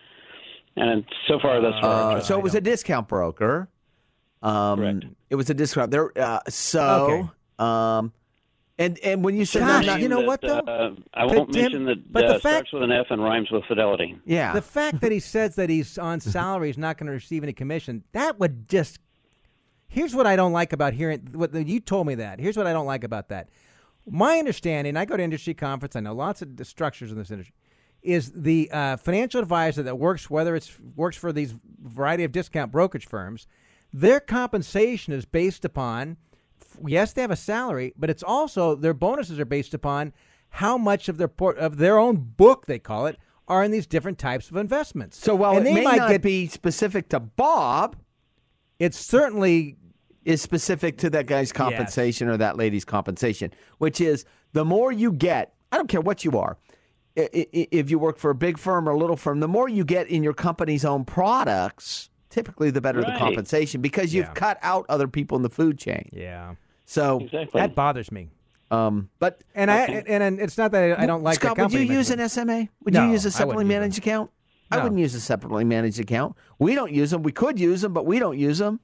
and so far thus far, Uh, so it was a discount broker. Um, Correct. It was a discount there. Uh, so, Okay. um, and and when you said Gosh, they're not- you know that, what, though? Uh, I But won't Tim- mention that but the uh, fact- starts with an F and rhymes with fidelity. yeah, The fact that he says that he's on salary, he's not going to receive any commission, that would just. Here's what I don't like about hearing what you told me that. Here's what I don't like about that. My understanding, I go to industry conference, I know lots of the structures in this industry, is the uh, financial advisor that works, whether it's works for these variety of discount brokerage firms, their compensation is based upon, yes, they have a salary, but it's also their bonuses are based upon how much of their port, of their own book, they call it, are in these different types of investments. so while and it they may might not get, be specific to Bob, it's certainly is specific to that guy's compensation or that lady's compensation, which is the more you get. I don't care what you are. I- i- If you work for a big firm or a little firm, the more you get in your company's own products, typically the better the Right. compensation because you've Yeah. cut out other people in the food chain. yeah, So, Exactly. that bothers me. um, but And I and, and it's not that I, I don't like Scott, the would you company use an mentioned. S M A? Would No, you use a I separately wouldn't use managed account? I No. wouldn't use a separately managed account. We don't use them. We could use them, but we don't use them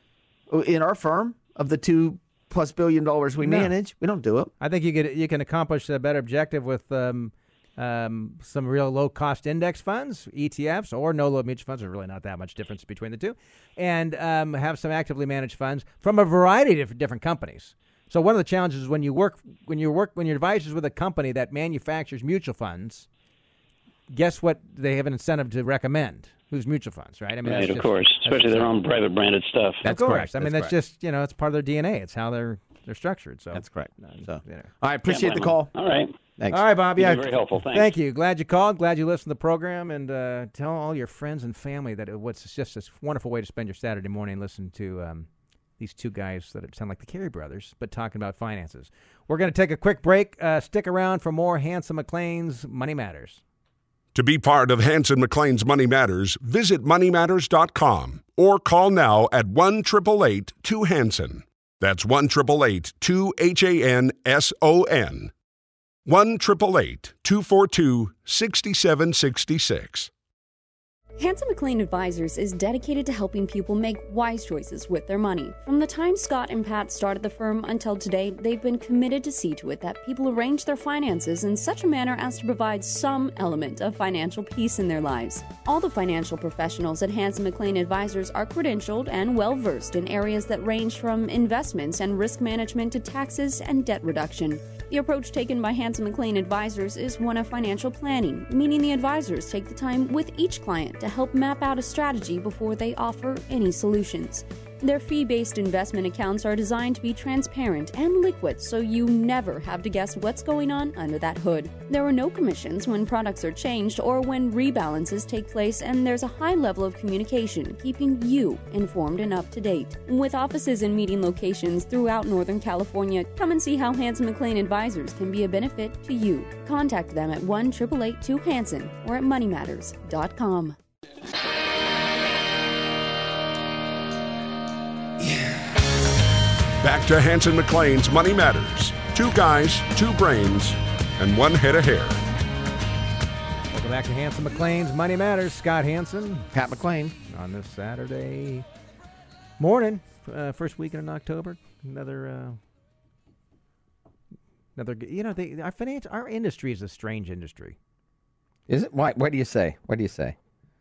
in our firm. Of the two plus billion dollars we No. manage, we don't do it. I think you could you can accomplish a better objective with um, um, some real low cost index funds, E T Fs, or no low mutual funds. There's really not that much difference between the two, and um, have some actively managed funds from a variety of different, different companies. So one of the challenges is when you work when you work when your advisors with a company that manufactures mutual funds, guess what? They have an incentive to recommend who's mutual funds, right? I mean, Right, that's of just- course, that's especially just- their own private branded stuff. That's of course. correct. I mean, That's that's, just you know, it's part of their D N A. It's how they're they're structured. So That's correct. uh, So, you know. I appreciate the Can't call. blame 'em. All right. Thanks. All right, Bob. You've Yeah, been very helpful. Thanks. Thank you. Glad you called. Glad you listened to the program, and uh, tell all your friends and family that it, what's just this wonderful way to spend your Saturday morning. Listen to um, these two guys that sound like the Carey brothers, but talking about finances. We're going to take a quick break. Uh, stick around for more Hanson McLean's Money Matters. To be part of Hanson McLean's Money Matters, visit money matters dot com or call now at one eight eight eight two Hanson. That's one eight eight eight two H A N S O N. one eight eight eight two four two six seven six six. Hanson McLean Advisors is dedicated to helping people make wise choices with their money. From the time Scott and Pat started the firm until today, they've been committed to see to it that people arrange their finances in such a manner as to provide some element of financial peace in their lives. All the financial professionals at Hanson McLean Advisors are credentialed and well-versed in areas that range from investments and risk management to taxes and debt reduction. The approach taken by Hanson McLean Advisors is one of financial planning, meaning the advisors take the time with each client to help map out a strategy before they offer any solutions. Their fee-based investment accounts are designed to be transparent and liquid, so you never have to guess what's going on under that hood. There are no commissions when products are changed or when rebalances take place, and there's a high level of communication, keeping you informed and up to date. With offices and meeting locations throughout Northern California, come and see how Hanson McLean Advisors can be a benefit to you. Contact them at one eight eight eight two Hanson or at money matters dot com. Back to Hanson McLean's Money Matters. Two guys, two brains, and one head of hair. Welcome back to Hanson McLean's Money Matters. Scott Hanson Pat McLean. on this Saturday morning, uh, first weekend in October. Another, uh, another. You know, they, our finance, our industry is a strange industry. Is it? Why? What do you say? What do you say?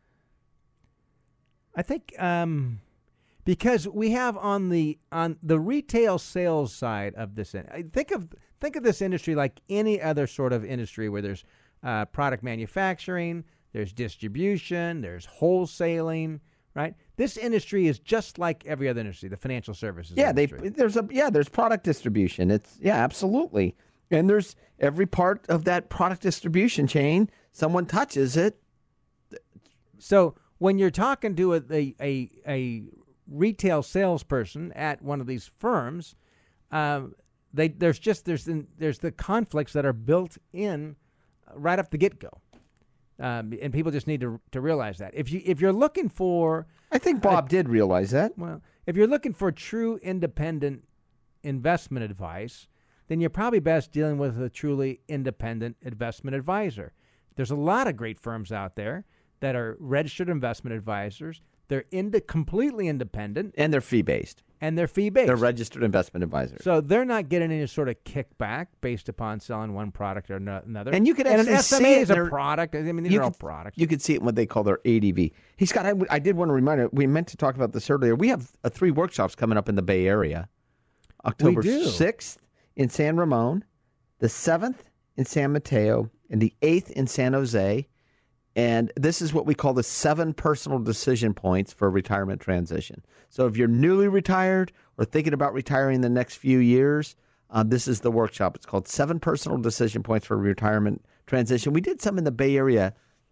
I think um, because we have on the on the retail sales side of this, in- I think of think of this industry like any other sort of industry where there's uh, product manufacturing, there's distribution, there's wholesaling, right? This industry is just like every other industry, the financial services Yeah, they industry. there's a yeah, there's product distribution. It's yeah, absolutely. And there's every part of that product distribution chain, someone touches it. So when you're talking to a, a, a, a retail salesperson at one of these firms, um, they there's just there's there's the conflicts that are built in right off the get go, um, and people just need to to realize that. If you if you're looking for, I think Bob uh, did realize that. Well, if you're looking for true independent investment advice, then you're probably best dealing with a truly independent investment advisor. There's a lot of great firms out there that are registered investment advisors. They're into completely independent, and they're fee based, and they're fee based. They're registered investment advisors, so they're not getting any sort of kickback based upon selling one product or no, another. And you could and actually an S M A see it is a there- product. I mean, these you are all could- products. You could see it in what they call their A D V. Hey, Scott, I, I did want to remind you, we meant to talk about this earlier. We have uh, three workshops coming up in the Bay Area. October do. sixth in San Ramon, the seventh in San Mateo, and the eighth in San Jose. And this is what we call the seven personal decision points for retirement transition. So if you're newly retired or thinking about retiring in the next few years, uh, this is the workshop. It's called Seven Personal Decision Points for Retirement Transition. We did some in the Bay Area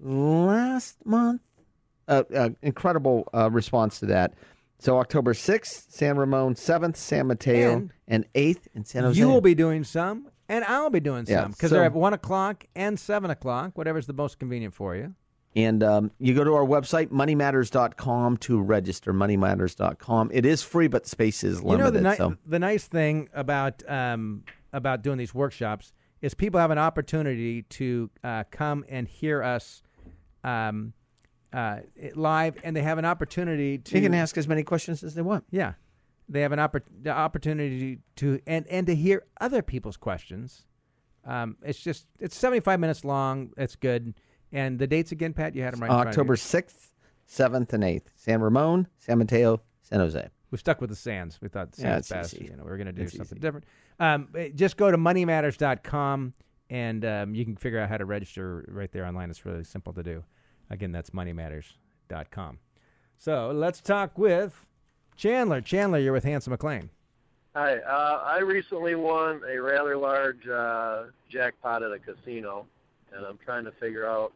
last month. Uh, uh, incredible uh, response to that. So October sixth, San Ramon, seventh, San Mateo, And and eighth in San Jose. You will be doing some, and I'll be doing Yeah, some, because so- they're at one o'clock and seven o'clock, whatever's the most convenient for you. And um, you go to our website, money matters dot com, to register, money matters dot com. It is free, but the space is limited. You know, the, ni- so. the nice thing about um, about doing these workshops is people have an opportunity to uh, come and hear us um, uh, live, and they have an opportunity to You can ask as many questions as they want. Yeah, they have an oppor- the opportunity to and, and to hear other people's questions. Um, it's just it's seventy-five minutes long. It's good. And the dates again, Pat, you had them right in front of you. October sixth, seventh, and eighth. San Ramon, San Mateo, San Jose. We stuck with the Sands. We thought Yeah, Sands it's best. easy. You know, we are going to do It's something easy. different. Um, eh, just go to money matters dot com, and um, you can figure out how to register right there online. It's really simple to do. Again, that's money matters dot com. So let's talk with Chandler. Chandler, you're with Hanson McLean. Hi. Uh, I recently won a rather large uh, jackpot at a casino, and I'm trying to figure out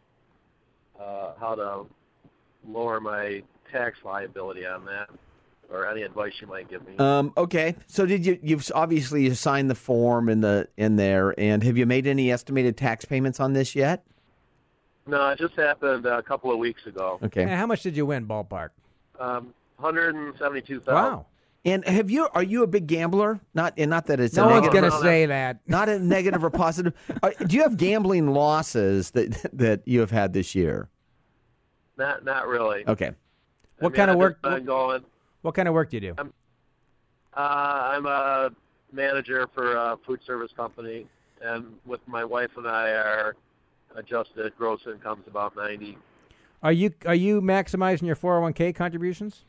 uh, how to lower my tax liability on that, or any advice you might give me. Um, okay. So did you? You've obviously you signed the form in the in there, and have you made any estimated tax payments on this yet? No, it just happened a couple of weeks ago. Okay. And how much did you win, ballpark? Um, one hundred seventy-two thousand dollars. Wow. And have you? Are you a big gambler? Not, and not that it's No a one's negative. going to say that. Not a negative or positive. Are, do you have gambling losses that that you have had this year? Not, not really. Okay. I What mean, kind of I've work? just been going. What kind of work do you do? I'm, uh, I'm a manager for a food service company, and with my wife and I, our adjusted gross income's about ninety. Are you are you maximizing your four oh one k contributions?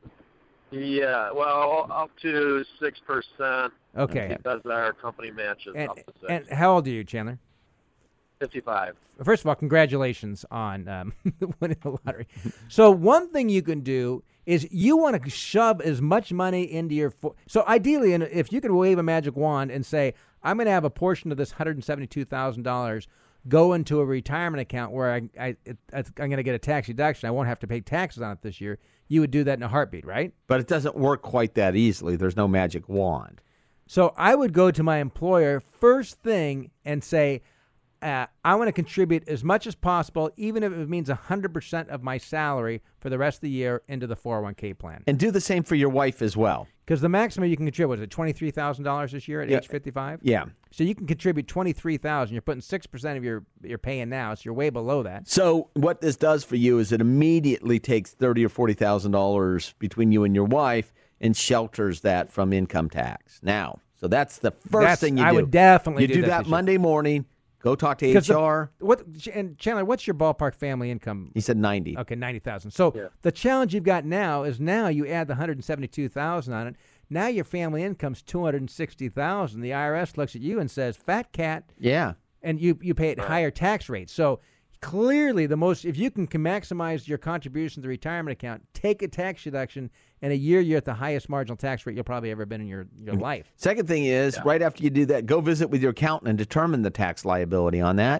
Yeah, well, up to six percent. Okay. Because our company matches And, up to six. and how old are you, Chandler? Fifty-five. First of all, congratulations on um, winning the lottery. So one thing you can do is you want to shove as much money into your fo- so ideally, and if you could wave a magic wand and say, I'm going to have a portion of this one hundred seventy-two thousand dollars go into a retirement account where I, I it, I'm going to get a tax deduction. I won't have to pay taxes on it this year. You would do that in a heartbeat, right? But it doesn't work quite that easily. There's no magic wand. So I would go to my employer first thing and say, uh, I want to contribute as much as possible, even if it means one hundred percent of my salary for the rest of the year into the four oh one k plan. And do the same for your wife as well. Because the maximum you can contribute, was it twenty-three thousand dollars this year at Yeah. age fifty-five? Yeah. So you can contribute twenty-three thousand dollars. You're putting six percent of your you're paying now, so you're way below that. So what this does for you is it immediately takes thirty or forty thousand dollars between you and your wife and shelters that from income tax. Now, so that's the first That's- thing you I do. would definitely you do do that that, this year. Monday morning. Go talk to Because H the- R. what and Chandler, what's your ballpark family income? He said ninety. Okay, ninety thousand. So Yeah. the challenge you've got now is now you add the one hundred seventy-two thousand on it. Now your family income's two hundred sixty thousand. The I R S looks at you and says, "Fat cat," Yeah. and you you pay at higher tax rates. So clearly the most, if you can can maximize your contribution to the retirement account, take a tax deduction, in a year you're at the highest marginal tax rate you'll probably ever been in your, your life. Second thing is, yeah. right after you do that, go visit with your accountant and determine the tax liability on that,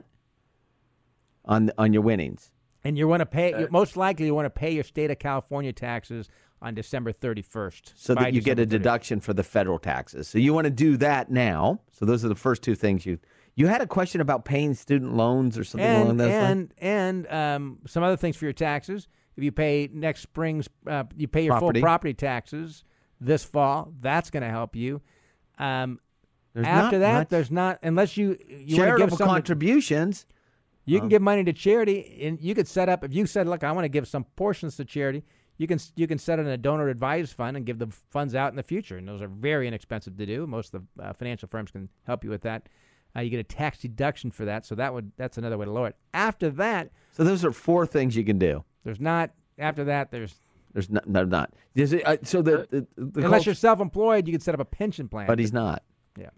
on on your winnings. And you want to pay, okay. most likely you want to pay your state of California taxes on December thirty-first. So that you December get a deduction for the federal taxes. So you want to do that now. So those are the first two things you... You had a question about paying student loans or something and, along those and, lines? And um, some other things for your taxes. If you pay next spring's, uh, you pay your property. full property taxes this fall, that's going to help you. Um, there's after not that, much. there's not, unless you, you charitable want to give some contributions. You um, can give money to charity, and you could set up, if you said, look, I want to give some portions to charity, you can you can set it in a donor advised fund and give the funds out in the future. And those are very inexpensive to do. Most of the uh, financial firms can help you with that. Uh, you get a tax deduction for that, so that would that's another way to lower it. After that, so those are four things you can do. There's not. After that, there's there's not. No, not. Is it, uh, so the, the, the unless cult- you're self-employed, you can set up a pension plan. But he's not. Yeah.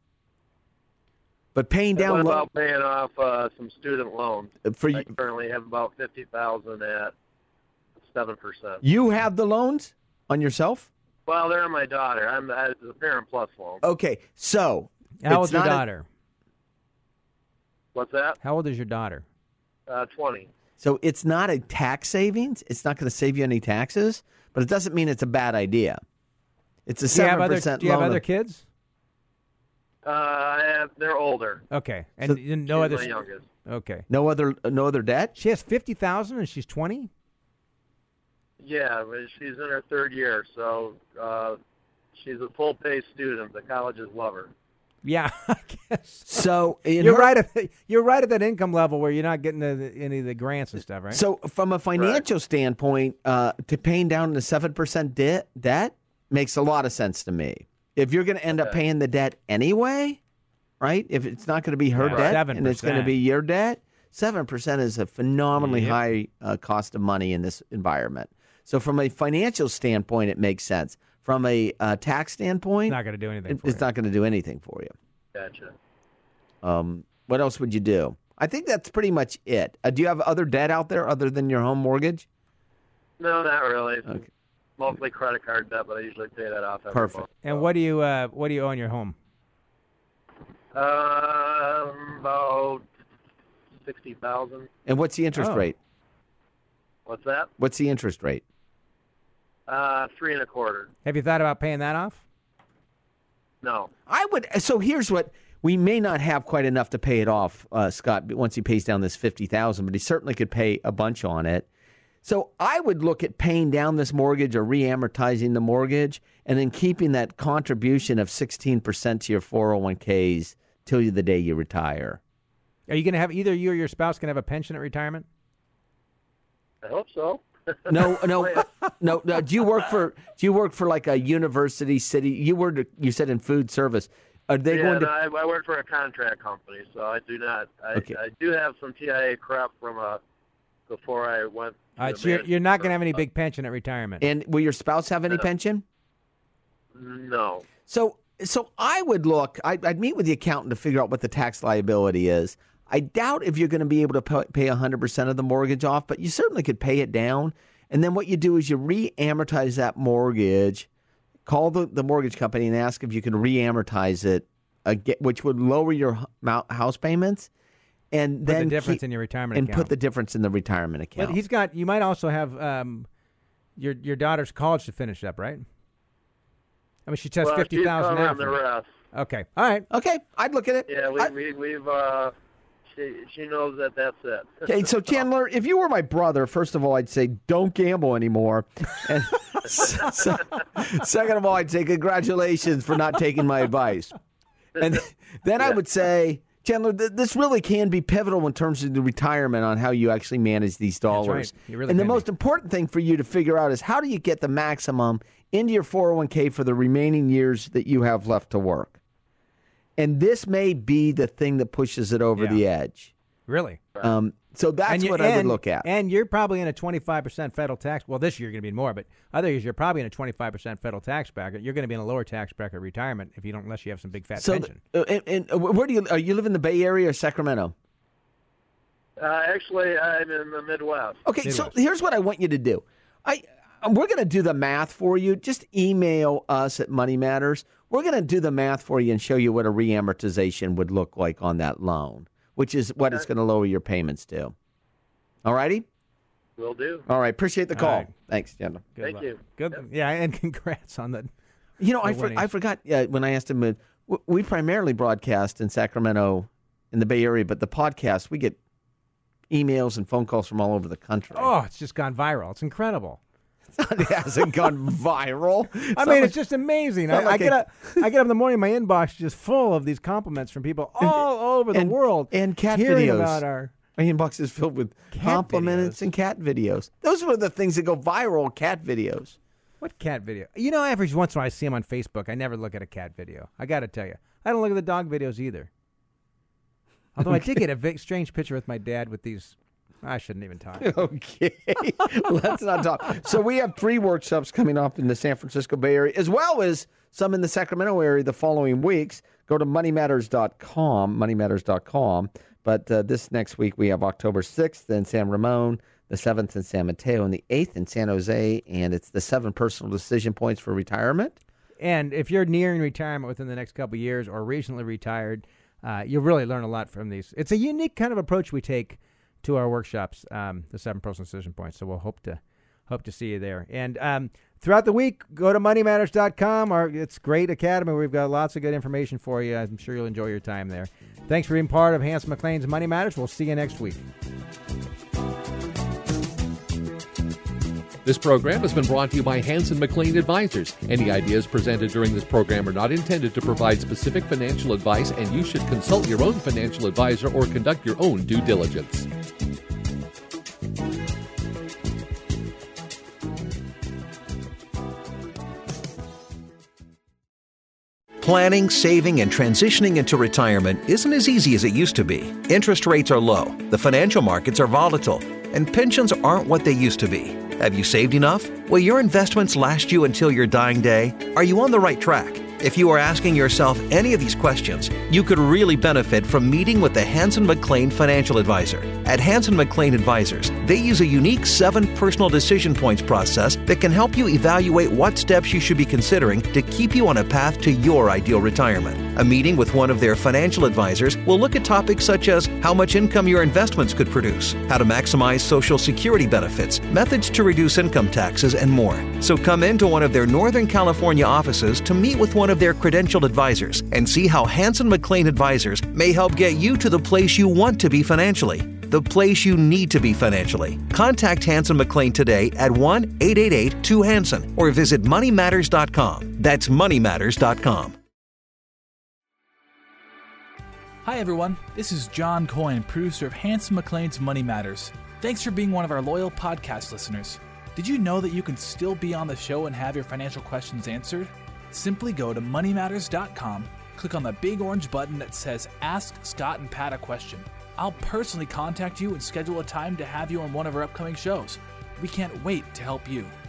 But paying down. What lo- about paying off uh, some student loans? For I you, currently have about fifty thousand at seven percent. You have the loans on yourself? Well, they're on my daughter. I'm as a Parent Plus loan. Okay, so how old's your daughter? A, what's that? How old is your daughter? Uh, twenty. So it's not a tax savings. It's not going to save you any taxes, but it doesn't mean it's a bad idea. It's a seven percent. Do you have other kids? Uh, I have, they're older. Okay, and so, no other. My youngest. Okay. No other. No other debt. She has fifty thousand, and she's twenty. Yeah, she's in her third year, so uh, she's a full pay student. The colleges love her. Yeah, I guess. So you're her, right. At the, you're right at that income level where you're not getting the, any of the grants and stuff, right? So from a financial right. standpoint, uh, to paying down the seven percent debt debt makes a lot of sense to me. If you're going to end okay. up paying the debt anyway, right? If it's not going to be her yeah, debt seven percent. And it's going to be your debt, seven percent is a phenomenally yep. high uh, cost of money in this environment. So from a financial standpoint, it makes sense. From a uh, tax standpoint, it's not going to do anything. It, for it's you. not going to do anything for you. Gotcha. Um, what else would you do? I think that's pretty much it. Uh, do you have other debt out there other than your home mortgage? No, not really. Okay. Mostly credit card debt, but I usually pay that off every Perfect. month. And what do you uh, what do you owe on your home? Um, about sixty thousand. And what's the interest oh. rate? What's that? What's the interest rate? Uh, three and a quarter. Have you thought about paying that off? No. I would. So here's what we may not have quite enough to pay it off, uh, Scott. Once he pays down this fifty thousand, but he certainly could pay a bunch on it. So I would look at paying down this mortgage or re-amortizing the mortgage, and then keeping that contribution of sixteen percent to your four oh one k's till the day you retire. Are you going to have either you or your spouse can have a pension at retirement? I hope so. No, no, no, no. Do you work for? Do you work for like a university, city? You were. You said in food service. Are they yeah, going to? No, I, I work for a contract company, so I do not. I, okay. I do have some T I A crap from a before I went. All right, so you're, you're not going to have any big pension at retirement. And will your spouse have any no. pension? No. So, so I would look. I, I'd meet with the accountant to figure out what the tax liability is. I doubt if you're going to be able to pay one hundred percent of the mortgage off, but you certainly could pay it down. And then what you do is you re-amortize that mortgage, call the, the mortgage company and ask if you can re-amortize it, again, which would lower your house payments. And put then the difference keep, in your retirement and account. put the difference in the retirement account. But he's got. You might also have um, your your daughter's college to finish up, right? I mean, she has well, fifty thousand now. The rest. Okay, all right, okay. I'd look at it. Yeah, we, I, we we've. Uh, she she knows that that's it. Okay, so Chandler, if you were my brother, first of all, I'd say don't gamble anymore. And so, second of all, I'd say congratulations for not taking my advice. And then yeah. I would say, Chandler, th- this really can be pivotal in terms of the retirement on how you actually manage these dollars. That's right. You really and the can most be. important thing for you to figure out is how do you get the maximum into your four oh one k for the remaining years that you have left to work. And this may be the thing that pushes it over yeah. the edge. Really? Um, so that's you, what and, I would look at. And you're probably in a twenty-five percent federal tax. Well, this year you're going to be more, but other years you're probably in a twenty-five percent federal tax bracket. You're going to be in a lower tax bracket at retirement if you don't, unless you have some big fat so pension. The, uh, and, and where do you, uh, you live in the Bay Area or Sacramento? Uh, actually, I'm in the Midwest. Okay, Midwest. so here's what I want you to do. I we're going to do the math for you. Just email us at Money Matters. We're going to do the math for you and show you what a reamortization would look like on that loan, which is what it's going to lower your payments to. All righty? Will do. All right. Appreciate the call. right. Thanks, gentlemen. Good Thank luck. you. Good. Yep. Yeah, and congrats on the. You know, the I, for, winning. I forgot uh, when I asked him, uh, w- we primarily broadcast in Sacramento, in the Bay Area, but the podcast, we get emails and phone calls from all over the country. Oh, it's just gone viral. It's incredible. It hasn't gone viral. I mean, it's just amazing. I, not I like get a- up, I get up in the morning, my inbox is just full of these compliments from people all over the and- world, and cat hearing videos. about our. My inbox is filled with Cat compliments videos. and cat videos. Those are the things that go viral, cat videos. What cat video? You know, every once in a while I see them on Facebook. I never look at a cat video. I got to tell you, I don't look at the dog videos either. Although I did get a big, strange picture with my dad with these. I shouldn't even talk. Okay, let's not talk. So we have three workshops coming up in the San Francisco Bay Area, as well as some in the Sacramento area the following weeks. Go to money matters dot com, money matters dot com. But uh, this next week we have October sixth in San Ramon, the seventh in San Mateo, and the eighth in San Jose, and it's the seven personal decision points for retirement. And if you're nearing retirement within the next couple of years or recently retired, uh, you'll really learn a lot from these. It's a unique kind of approach we take to our workshops, um, the seven personal decision points. So we'll hope to hope to see you there. And um, throughout the week, go to money matters dot com. Our it's great academy. We've got lots of good information for you. I'm sure you'll enjoy your time there. Thanks for being part of Hanson McLean's Money Matters. We'll see you next week. This program has been brought to you by Hanson McLean Advisors. Any ideas presented during this program are not intended to provide specific financial advice, and you should consult your own financial advisor or conduct your own due diligence. Planning, saving, and transitioning into retirement isn't as easy as it used to be. Interest rates are low, the financial markets are volatile, and pensions aren't what they used to be. Have you saved enough? Will your investments last you until your dying day? Are you on the right track? If you are asking yourself any of these questions, you could really benefit from meeting with the Hanson McLean Financial Advisor. At Hanson McLean Advisors, they use a unique seven personal decision points process that can help you evaluate what steps you should be considering to keep you on a path to your ideal retirement. A meeting with one of their financial advisors will look at topics such as how much income your investments could produce, how to maximize Social Security benefits, methods to reduce income taxes, and more. So come into one of their Northern California offices to meet with one of their credentialed advisors and see how Hanson McLean Advisors may help get you to the place you want to be financially, the place you need to be financially. Contact Hanson McLean today at one eight eight eight two Hanson or visit money matters dot com. That's money matters dot com. Hi everyone, this is John Coyne, producer of Hanson McLean's Money Matters. Thanks for being one of our loyal podcast listeners. Did you know that you can still be on the show and have your financial questions answered? Simply go to money matters dot com, click on the big orange button that says Ask Scott and Pat a Question. I'll personally contact you and schedule a time to have you on one of our upcoming shows. We can't wait to help you.